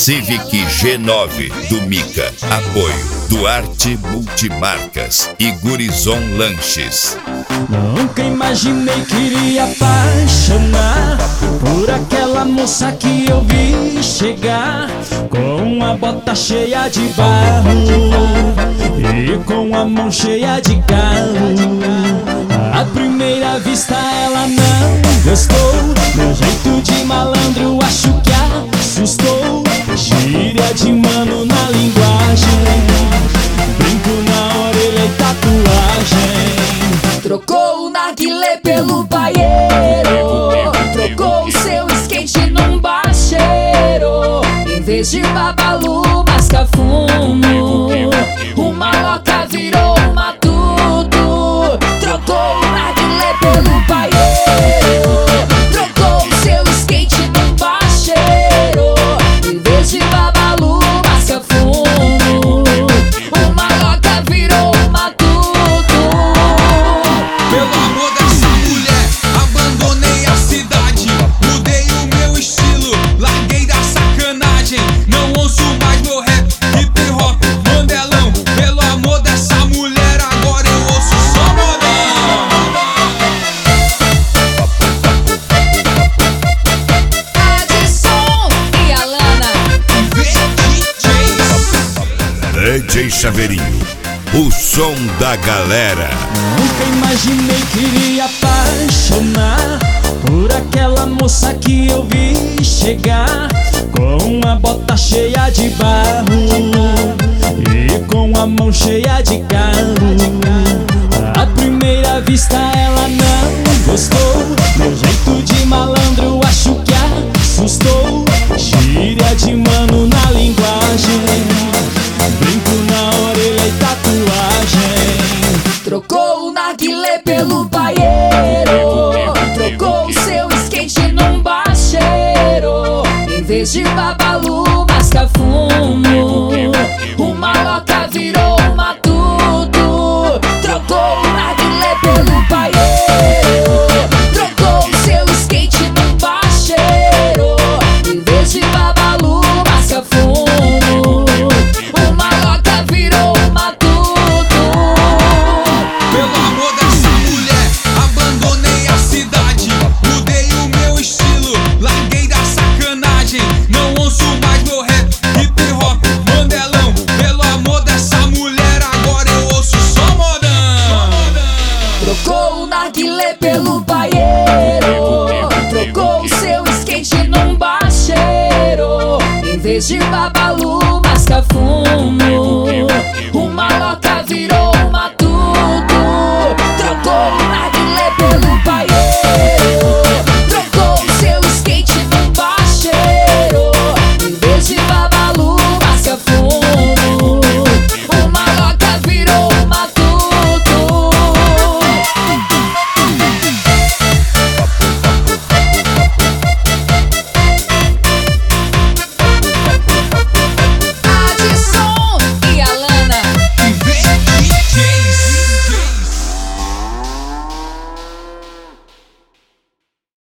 Civic G9 do Mica. Apoio Duarte Multimarcas e Gurizon Lanches. Nunca imaginei que iria apaixonar por aquela moça que eu vi chegar com a bota cheia de barro e com a mão cheia de galo. À primeira vista ela não gostou, meu jeito de malandro acho que assustou. Gíria de mano na linguagem, brinco na orelha e tatuagem. Trocou o narguilé pelo paieiro, trocou o seu skate num bacheiro. Em vez de babalu, masca fumo, uma loca virou um matuto. Trocou o narguilé pelo paieiro, trocou o seu skate num bacheiro. Em vez de babalu, masca fumo, uma loca virou um matuto. Pelo amor dessa mulher, abandonei a cidade, mudei o meu estilo, larguei da sacanagem. Não ouço mais meu rap, hip hop, mandelão. Pelo amor dessa mulher, agora eu ouço só modão. Adson e Alana. DJ Chaveirinho, o som da galera. Nunca imaginei que iria apaixonar por aquela moça que eu vi chegar com a bota cheia de barro e com a mão cheia de galo. À primeira vista ela não gostou, meu jeito de malandro acho que assustou. Gíria de mano na linguagem, brinco na orelha e tatuagem. Trocou o narguilé pelo paieiro, trocou o seu skate num bacheiro. Em vez de babalu, masca fumo, uma loca virou um matuto. Trocou o narguilé pelo paieiro, trocou o seu skate num bacheiro. Em vez de babalu, masca fumo, uma loca virou um matuto. Pelo amor dessa mulher, abandonei a cidade, mudei o meu estilo, larguei da sacanagem. Não ouço mais meu rap, hip hop, mandelão. Pelo amor dessa mulher, agora eu ouço só modão. Trocou o narguilé pelo paieiro, trocou o seu skate num bacheiro. Em vez de